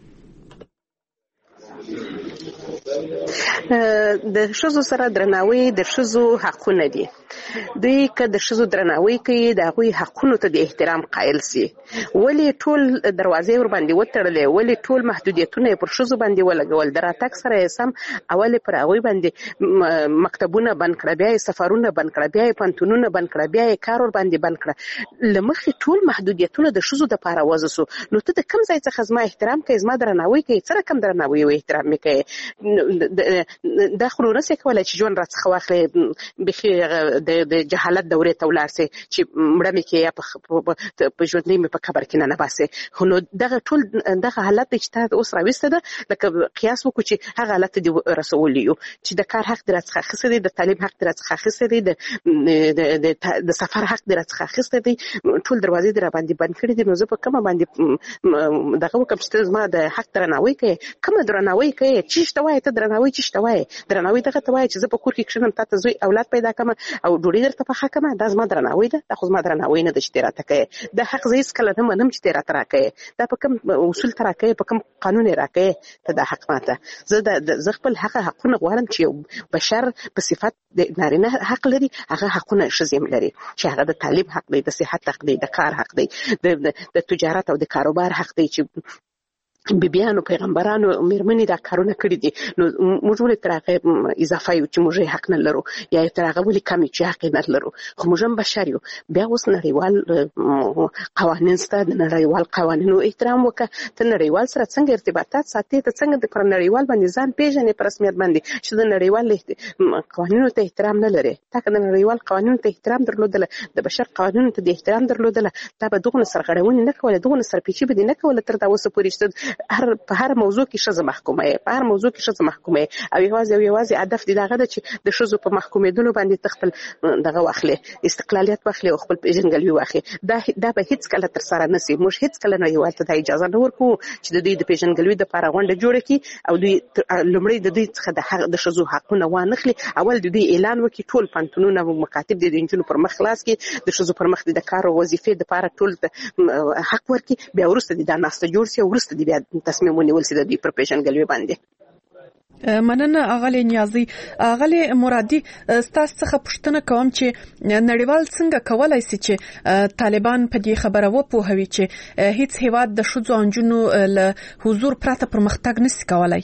د شذو سره درناوي د شذو حقونه دي. دوی که د شذو درناوي کوي د هغوی حقونو ته د احترام قائل سي. ولی ټول دروازې ور باندې وتړلې، ولی ټول محدودیتونه پر شذو باندې ولګول، د راتګ سره سم اول پر هغوی باندې مکتبونه بند کړه، بیا سفرونه بند کړه، بیا پانتونونه بند کړه، بیا کار ور باندې بند کړه. لمخې ټول محدودیتونه د شذو د پاره وځسو. نو ته د کوم ځای څخه زما احترام کوي، زما درناوي کوي، سره کوم درناوي او احترام کوي؟ د خلونو څخه کولای چې ژوند راڅخه واخلې بخي د جهالت دورې ته ولارسي چې مړه مې کې یا په ژوندۍ مې په قبر کې نه باسي. نو دغه ټول دغه حالت چې تاسو اوس راوسته ده لکه قیاس وکړو چې هغه حالت دی رسولي یو چې د کار حق درڅخه خسته دي، د تعلیم حق درڅخه خسته دي، د سفر حق درڅخه خسته دي، ټول دروازې در باندې بند کړې دي. نو زه په کومه باندې دغه وکم چې زما د حق درناوي کوي، کوم درناوي کوي چې شتوای ته درناوي چې شتوای درناوي دغه ته وای چې زه په کور کې کښنم تاسو زوی اولاد پیدا کوم او ډوډۍ درته په حق ما دا زما درناوي ده. دا خو زما درناوي نه د چې راته کوي، د حق زیس کله نه منم چې راته راکوي، دا په کوم اصول تر راکوي، په کوم قانون راکوي ته د حق ماته. زه خپل حقونه غواړم چې بشر په صفات د نارینه حق لري، هغه حقونه شزم لري چې هغه د تعلیم حق دی، د صحت حق دی، د کار حق دی، د تجارت او د کاروبار حق دی، چې بیبيانو پیغمبرانو میرمنې دا کارونه کړی دي نو موږ ولې تر هغه اضافه یو چې موږ حق نه لرو یا تر هغه ولې کمی چې حق نه لرو خو موږ هم بشر یو بیا اوس نړیوال قوانین ستاسو د نړیوال قوانینو احترام وکړه ته نړیوال سره څنګه ارتباطات ساتي ته څنګه د پر نړیوال باندې ځان پیژنې پر رسمیت باندې چې د نړیوال قوانینو ته احترام نه لري تا که د نړیوال قوانینو ته احترام درلودل د بشر قوانینو ته د احترام درلودل تا به دغه سرغړونې نه کوله دغه سرپیچي به نه کوله تر دا اوسه پورې په هر موضوع کې شزه محکومه په هر موضوع کې شزه محکومه او یوازې هدف دی دغه چې د شزو په محکومېدلو باندې تخپل دغه واخلي استقلالیت واخلي او خپل پیژنګلوي واخلي دا به هیڅ کله تر سره نسی موږ هیڅ کله نه یو ته اجازه نه ورکو چې د دوی د پیژنګلوي د لپاره غونډه جوړه کړي او دوی لومړی د دوی څخه د حق د شزو حقونه وانخلي اول د دوی اعلان وکړي ټول پانتونونه او مکاتب د انجونو پر مخ خلاص کړي د شزو پر مخ د کار او وظیفې د لپاره ټول حق ورکړي بیا ورسته د ناسته جوړ شي ورسته د بیا تصمیم ونیول سي د دې پر پیژنګلوي باندې مننه اغلی نیازي اغلی مرادي ستاسو څخه پوښتنه کوم چې نړیوال څنګه کولای شي چې طالبان په دې خبره وپوهوي چې هیڅ هیواد د شذو انجونو له حضور پرته پرمختګ نشي کولای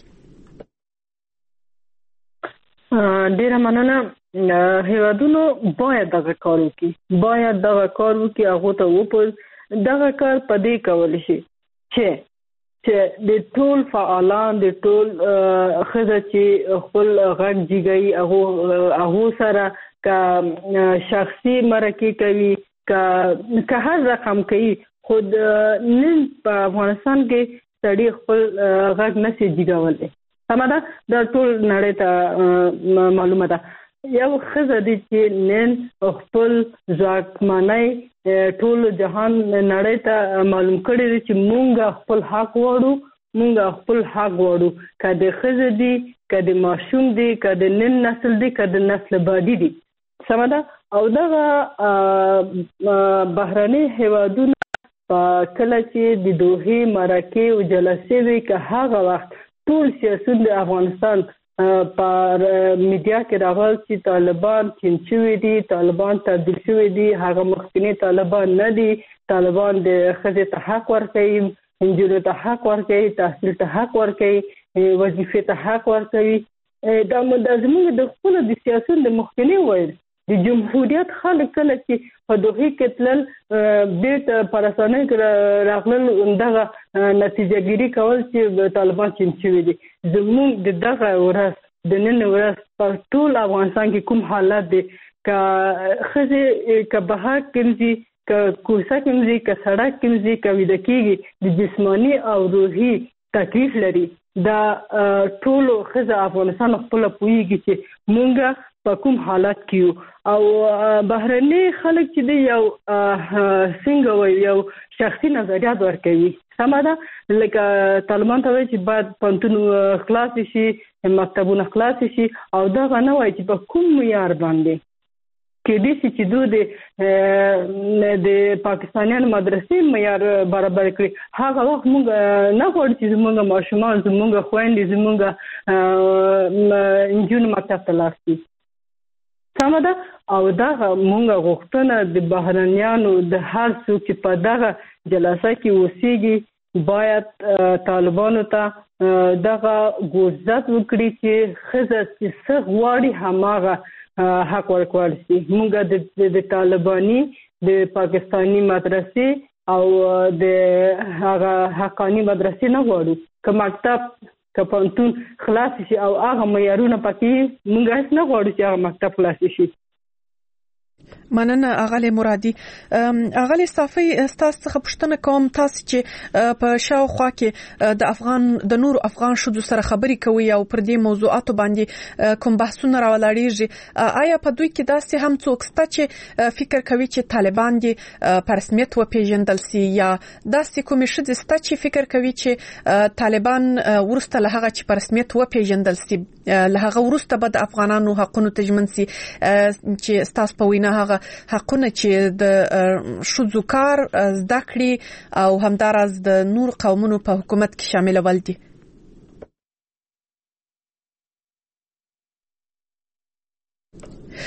ډیره مننه هیوادونو باید دغه کار وکړي هغه ته وپوز دغه کار پدې کول شي چې د ټول فعالان د ټول خزه چې خپل غږ جګي هغه سره کا شخصي مرکه کوي کا هر رقم کوي خود نن په افغانستان کې سړي خپل غږ نشي جګولای سمدا د ټول نړۍ ته معلومه ده یو خزه دي چې نن خپل ځواکمنۍ ټول جهان نړۍ ته معلوم کړی چې مونږ خپل حق وړو کله خزه دي کله ماشوم دي کله نن نسل دي کله نسل بعدي دي سمدا او دغه بهرني هیوادونه کله چې د دوه مرکه او جلسې وی که هغه وخت ټول سیاست د افغانستان پر میډیا کې راغل چې طالبان چنچوي دي طالبان تبدیل شوي دي هغه مخکنی طالبان نه دي طالبان د خزه ته حق ورکوي انجونو ته حق ورکوي تحصیل ته حق ورکوي وظیفه ته حق ورکوي دا زموږ د خپل د سیاست د مخکنی وایي د جمهوریت خلک کله چې په دوه کې تل بیت پرسانه راغلل دغه نتیجه ګیری کول چې طالبان چنچوي دي زموږ دغه ورځ د نن ورځ په ټول افغانستان کې کوم حالات دي که خزه که بهر کېږي که کوڅه کېږي که سړک کېږي که ویده کېږي د جسمانی او روحي تکلیف لري دا ټول خزه افغانستان خپل پویږي چې مونږه په کوم حالات کې او بهرني خلک چې دی یو څنګه وي یو شخصي نظریات ورکوي سمدا لکه طالبان ته چې بعد پنتون خلاص شي مکتبونه خلاص شي او دا نه وایي چې په کوم معیار باندې کې دي چې دوی د پاکستانیانو مدرسې معیار برابر کړي هغه وخت موږ نه غواړو چې زموږ ماشومان زموږ خويندې زموږ انجونو مکتب ته لاړ شي سمدا او دا مونږ غوښتنه د بهرنیانو د هر څوک چې په دغه جلسه کې اوسېږي باید طالبانو ته دغه ګوزات وکړي چې خزه چې څه غواړي هماغه حق ورکول شي مونږ د طالباني د پاکستانی مدرسې او د هغه حقانی مدرسې نه غواړو که مکتب که پانتون خلاص شي او هغه معیارونه پکې مونږ هیڅ نه غواړو چې هغه مکتب خلاص شي مننه اغلی مرادي اغلی صافي تاسو څخه پوښتنه کوم تاسو چې په شاوخوا کې د نور افغان شذو سره خبري کوي او پر دې موضوعاتو باندې کوم بحثونه راولړيږي آیا په دوی کې داسې هم څوک شته چې فکر کوي چې طالبان دي په رسمیت وپیژندل سي یا داسې کوم شذ شته چې فکر کوي چې طالبان ورسته له هغه چې په رسمیت وپیژندل سي له هغه ورسته به د افغانانو حقوقو تضمین سي چې تاسو په وینا هغه حقونه چې د شذو کار زده کړي او همدارس د نور قومونو په حکومت کې شامل ول دي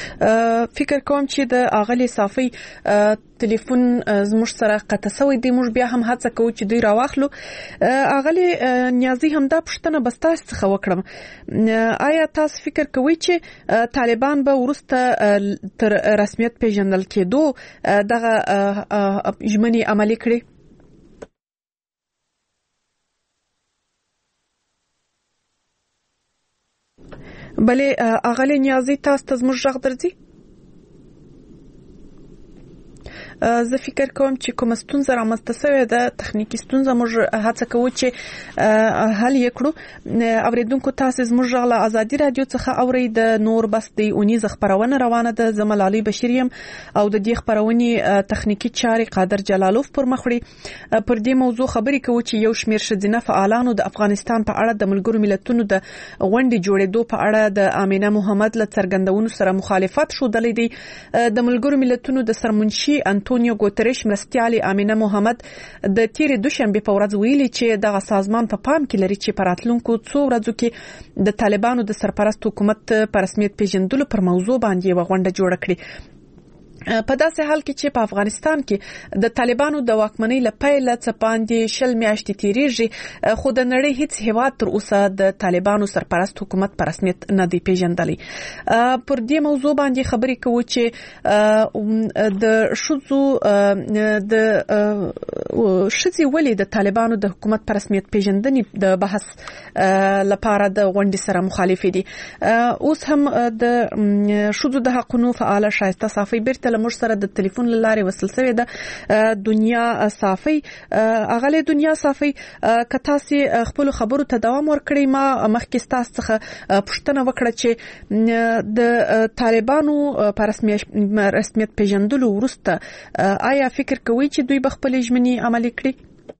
فکر کوم چې د اغلی صافي ټلیفون زموږ سره قطع شوی دی. موږ بیا هم هڅه کوو چې دوی راواخلو. اغلی نیازي هم دا پوښتنه بس تاسو څخه وکړم، آیا تاسو فکر کوئ چې طالبان به ورسته تر رسمیت پیژندل کېدو دغه ژمنې عملي کړي؟ بلې اغلی نیازي تاسو ته زموږ غږ درځي؟ زه فکر کوم چې کوم ستونزه رامنځته شوې ده، تخنیکی ستونزه، موږ هڅه کوو چې حل یې کړو. اوریدونکو تاسو زموږ غږ له ازادي رادیو څخه اورئ. د نور بس د اونیز خبرونه روانه ده. زه ملالۍ بشیریم او د دې خبرونې تخنیکی چارې قادر جلالوف پر مخ وړي. پر دې موضوع خبرې کوو چې یو شمېر ښځینه فعالانو د افغانستان په اړه د ملګرو ملتونو د غونډې جوړېدو په اړه د امینه محمد له څرګندونو سره مخالفت ښودلی دی. د ملګرو ملتونو د سرمنشي انټونیو ګوتریش مرستیالي امینه محمد د تیرې دوشنبه په ورځ ویلي چې دغه سازمان په پام کې لري چې په راتلونکو څو ورځو کې د طالبانو د سرپرست حکومت په رسمیت پیژندلو پر موضوع باندې یو غونډه جوړه کړي. په داسې حال کې چې په افغانستان کې د طالبانو د واکمنۍ لپاره څه باندې 20 میاشتې تیریږي، خو د نړۍ هیڅ هیواد تر اوسه د طالبانو سرپرست حکومت په رسمیت نه دی پیژندلی. پر دې موضوع باندې خبرې کوو چې د شذي ولې د طالبانو د حکومت په رسمیت پیژندنې د بحث لپاره د غونډې سره مخالف دي. اوس هم د شذو د حقوقو فعال شایسته صافي بیرته لمر سره د ټلیفون لارې وصل شوې ده. دنیا صافي، اغلی دنیا صافي، کته سي خپل خبرو ته دوام ورکړي. ما مخکې تاسو څخه پوښتنه وکړه چې د طالبانو په رسمیت پیژندلو وروسته آیا فکر کوئ چې دوی به خپل ژمنې عملي کړي؟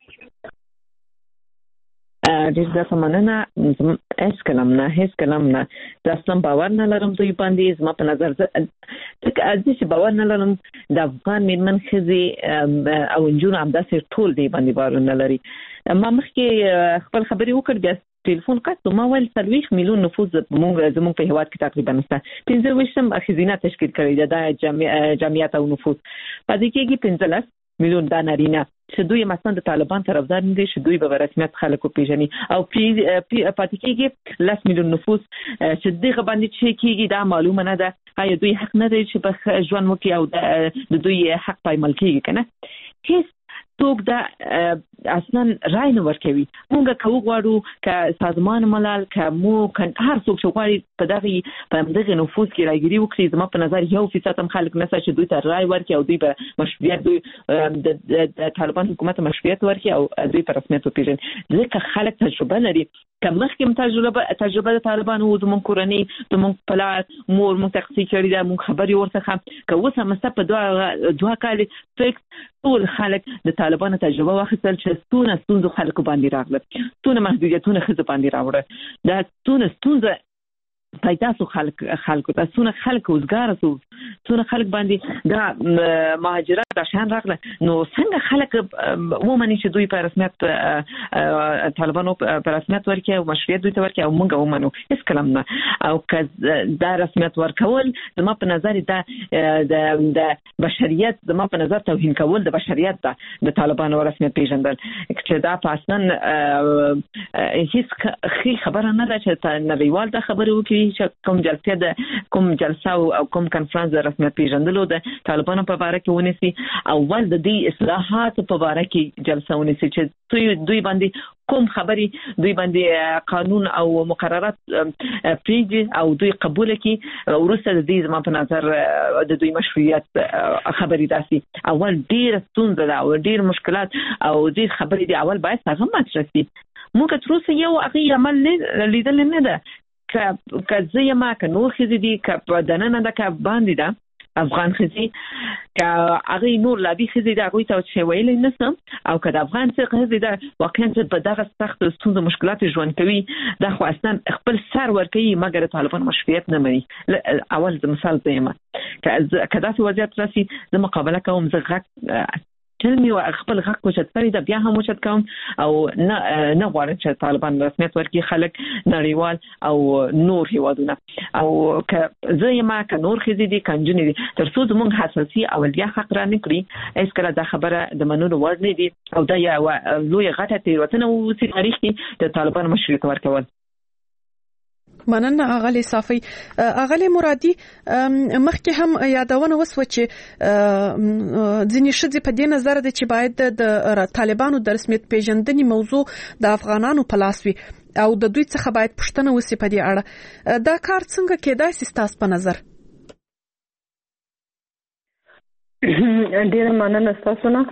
ډېر زیاته مننه. هیڅ کلام نه د اصلا باور نه لرم دوی باندې. زما په نظر زه چې باور نه لرم د افغان میرمن ښځې او نجونو همداسې ټول دی باندې باور نه لري. ما مخکې خپل خبرې وکړ، بیا ټلیفون قطع. ما ویل 40 میلیون نفوس زموږ په هیواد کې تقریبا نشته. 15 ښځینه تشکیل کړي ده جمعیت او نفوس. پدې کې 15 میلیون د نارینه چې دوی مثلا د طالبان طرفدار نه دي، چې دوی به رسمیت خلکو پیژني، او پاتې کېږي 10 میلیون نفوس چې دغه باندې چې کېږي دا معلومه نه ده. آیا دوی حق نه دی چې په ژوند وکړي او د دوی حق پایمال کېږي کنه؟ هیڅ څوک دا اصلا رای نه ورکوي. موږ کوو غواړو که سازمان ملل که مو هر څوک چې غواړي په دغه نفوذ کې راګیري وکړي. زما په نظر 1% هم خلک نشته چې دوی ته رای ورکړي او دوی به مشروعیت دوی د طالبان حکومت مشروعیت ورکړي او دوی په رسمیت وپیژني. ځکه خلک تجربه لري. که مخکې تجربه د طالبانو زموږ کورنۍ زموږ پلار مور موږ تقصیر کړي ده، موږ خبرې ورڅخه که اوس هم په دوه کال فکس ټول خلک د طالبانو تجربه واخیستل چې څونه ستونزې خلکو باندې راغله، څونه محدودیتونه ښځو باندې راوړه، دا څونه ستونزه پیدا سو خلکو ته، څونه خلک وزګاره سو، څونه خلک باندې دا مهاجرت د شان راغله. نو څنګه خلک ومني چې دوی په رسمیت طالبانو په رسمیت ورکړي او مشروعیت دوی ته ورکړي او موږ ومنو؟ هیڅ کلام نه. او که دا رسمیت ورکول زما په نظر د بشریت، زما په نظر توهین کول د بشریت ده د طالبانو رسمیت پیژندل، چې دا په اصلا هیڅ خبره نه ده چې نړیوال دا خبره وکړي چې کوم جلسه او کوم کنفرانس د رسمیت پیژندلو د طالبانو په اړه کې ونیسي. اول د دې اصلاحات په اړه کې جلسه ونیسي چې دوی باندې کوم خبري دوی باندې قانون او مقررات پریږدي او دوی قبول کړي. ورسته د دې زما په نظر د دوی مشروعیت خبري داسي اول ډیر ستونزه ده او ډیر مشکلات او ډیر خبري دي اول باید څنګه مطرح شي. موږ تر اوسه یو هغه عمل لیدل نه ده. که زه یم که نور ښځې دي که په دننه ده که باندې ده افغان ښځې که هغې نور لابي ښځې ده هغوی ته چې ویلی نشم، او که د افغان ښځې ده واقعا چې په دغه سخت ستونزو مشکلات ژوند کوي دا خو اصلا خپل سر ورکوي مګر طالبان مشروعیت نه مني. اول د مثال زه یم که داسې وضعیت راسي زه مقابله کوم، زه غږ تل می خپل حق کوشت کړی دا بیا هم وشت کوم او نه غواړم چې طالبان رسمیت ورکړي خلک نړیوال او نور هیوادونه او زه یم که نور خزي دي کنجونې دي تر څو زموږ حساسي اولیا حق را نه کړی هیڅ کله دا خبره د منلو وړ نه دي او دا یو لوی غټه تیروتنه و چې تاریخ کې د طالبان مشروعیت ورکول. مننه اغلی صافی. اغلی مرادي مخکې هم یادونه وسو چې ځینې شذ په دې نظر دي چې باید د طالبانو د رسمیت پیژندنې موضوع د افغانانو په لاس وي او د دوی څخه باید پوښتنه وسی په دې اړه. دا کار څنګه کېدای شي تاسو په نظر؟ ډیر مننه تاسو نه.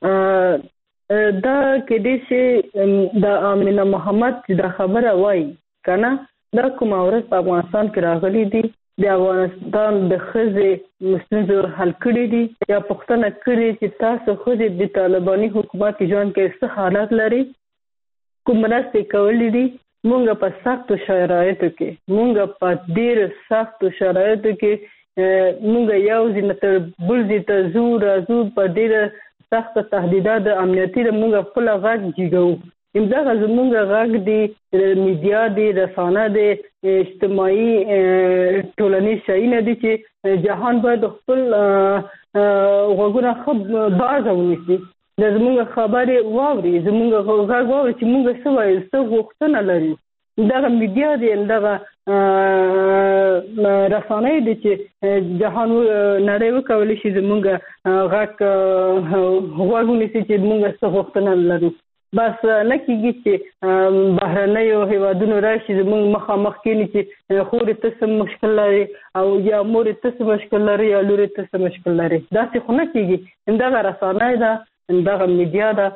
دا کېدای شي د امینه محمد د خبره وای کنه دا کوم اورس په افغانستان کې راغلي دي د افغانستان د خزې مستنزور حل کړي دي یا پښتنه کړي چې تاسو خزې د طالباني حکومت ژوند کې څه حالات لري کوم مرستې کولې دي. مونږ په سختو شرایطو کې مونږ په ډېر سختو شرایطو کې مونږ یو ځین تر بل ځای ته زور په ډېر سخت تهدیدات امنیتي مونږ خپل غږ جګو. امداغه زمونږ غږ دی میډیا دی رسانه دی اجتماعي ټولنیز شایونه دي چې جهان باید خپل غوږونه خب باز ونیسي د زمونږ خبرې واوري زمونږ غږ واوري چې مونږ څه وایو څه غوښتنه لري. دغه میډیا دی دغه رسانه دي چې جهان نړۍ وکولای شي زمونږ غږ ونیسي چې مونږ څه غوښتنه لرو. بس نه کېږي چې بهرنیو هیوادونو راشي زموږ مخامخ کېني چې خورې ته څه مشکل لري او یا مورې ته څه مشکل لري یا لورې ته څه مشکل لري. داسې خو نه کېږي. همدغه رسانه ده همدغه میډیا ده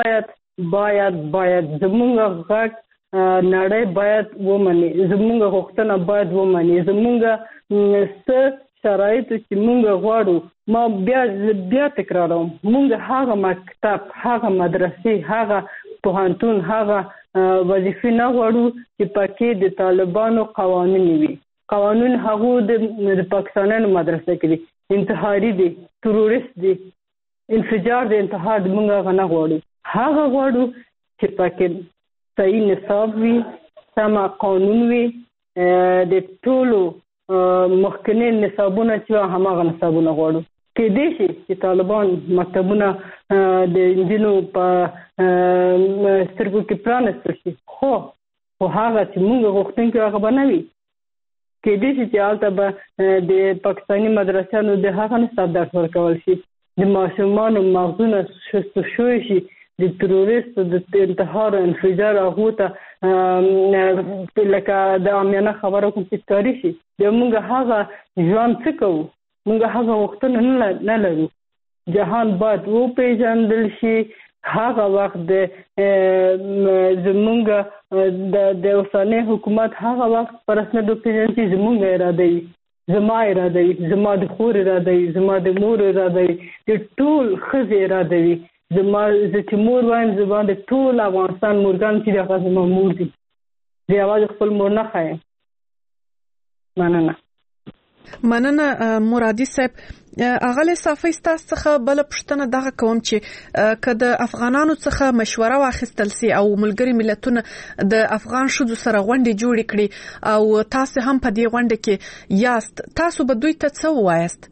باید زموږ غږ نړۍ باید ومني زموږ غوښتنه باید ومني زموږ څه شرایطو چې مونږ غواړو. ما بیا تکراروم مونږ هغه مکتب هغه مدرسې هغه پوهنتون هغه وظیفې نه غواړو چې پکې د طالبانو قوانین وي. قانون هغه د پاکستاني مدرسې کې دي انتحاري دي تروریست دي انفجار دي انتحار مونږ هغه نه غواړو. هغه غواړو چې پکې صحیح نصاب وي سم قانون وي د ټولو مخکنی نصابونه چې هماغه نصابونه غواړو. کېدای شي چې طالبان مکتبونه د انجینو په سترګو کې پرانستل شي خو هغه چې موږ غوښتونکي هغه به نه وي. کېدای شي چې هلته به د پاکستاني مدرسانو د هغه نصاب درس ورکول شي د ماشومانو مغزونه شست شوی شي د تروریست د انتحار انفجار هغه ته لکه د عامیانه خبرو کوم چې کاری شي د موږ هغه ژوند څه کوو موږ هغه وختونه نه لرو. جهان باید وپېژندل شي. هغه وخت د زمونږ د اوسنی حکومت هغه وخت پر رسمیت وپېژني چې زمونږ اراده وي زما اراده وي زما د خور اراده وي زما د مور اراده وي د ټول ښځې اراده وي. زما چې مور وایم زما د ټول افغانستان مورګان چې دغه زما مور دي د یوازې خپل مور نه ښایم. مننه مرادي صاحب. اغلی صافی ستاسو څخه بل پښتنه دغه کوم چې کله افغانانو څخه مشوره واخیستل سي او ملګری ملتونه د افغان شذو سره غونډې جوړې کړي او تاسو هم په دې غونډه کې یاست تاسو به دوی ته څه وایست؟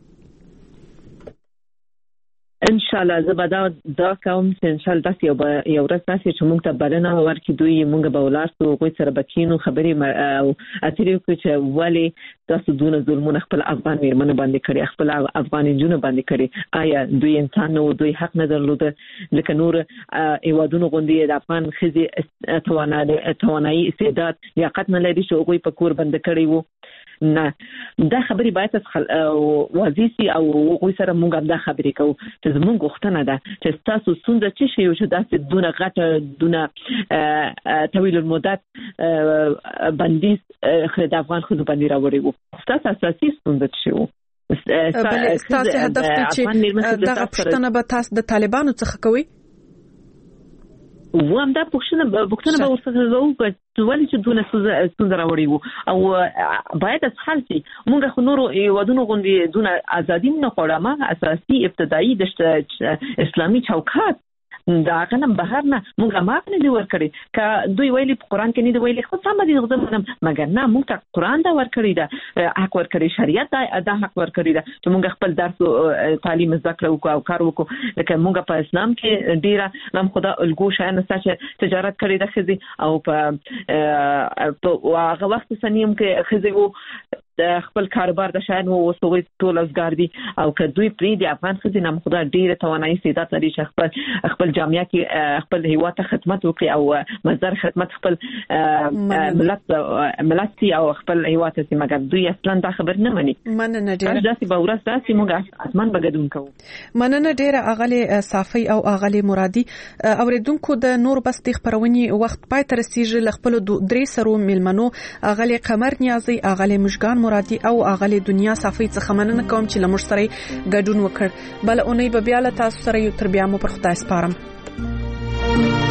ان شاء الله زه به دا کوم چې ان شاء الله تاسو یو ورځ تاسو چې موږ ته بلنه ورکړي دوی موږ به ولاسو غوي سره بکینو خبرې او اتریو چې ولی تاسو دونه ظلمونه خپل افغان میرمنو باندې کړی خپل افغان جنونو باندې کړی آیا دوی انسان نو دوی حق نه درلوده لکه نور ایوادونو غوندي د افغان خزي توانایي استعداد لیاقت نه لري چې غوي په کور باندې کړی وو نه دا خبرې باید واضح سي او غوي سره موږ دا خبرې کوو چې زموږ غوښتنه ده چې تاسو څنګه چې شي چې داسې دونه غټه دونه طويل المدت بندیز د افغان خو باندې راوړي وو تاسو اساسي څنګه شي وو بل تاسو هدف ته چې دغه پښتنه به تاسو د طالبانو څخه کوي وام دا پښتنه به ورسره وکړي ولې چې دونه ستونزه راوړي وو او باید حل شي. موږ خو نور ودونو غوندي دونه ازادي نه غواړم، اساسي ابتدایي د اسلامي چوکاټ دا غنم بهر نه موږ ما نه دی ورکړي ک دوی ویلي په قران کې نه دی ویلي، خو سم دي غوښتم مګر نه موږ ته قران دا ورکړي دا حق ورکړي، شریعت دا حق ورکړي دا چې موږ خپل درس تعلیم زده وکړو او کار وکړو. لکه موږ په اسلام کې ډیره نام خدا الګو شاین چې تجارت کړي د خزي او په هغه وخت سنیم کې خزي وو خپل کاروبار د شاین وو سوي ټول ازګار دي او که دوی پری د افغان خزي نام خدا ډیره توانایي استعداد لري چې خپل جامعه کې خپل هیواد ته خدمت وکړي او مصدر خدمت خپل ملت او خپل هیواد ته مګر دوی اصلا دا خبر نه مني. مننه ډیره داسې به ورځ داسې موږ اسمان بغدون کوو. مننه ډیره اغلی صافي او اغلی مرادي. اوریدونکو د نور بس د خبرونې وخت پای تر سیج لخپل درې سرو ملمنو اغلی قمر نیازي، اغلی مشګان مرادي او اغلی دنیا صافي څخه مننه کوم چې لمر سره ګډون وکړ. بل اونۍ به بیا له تاسو سره یو تر بیا مو پر خدای سپارم.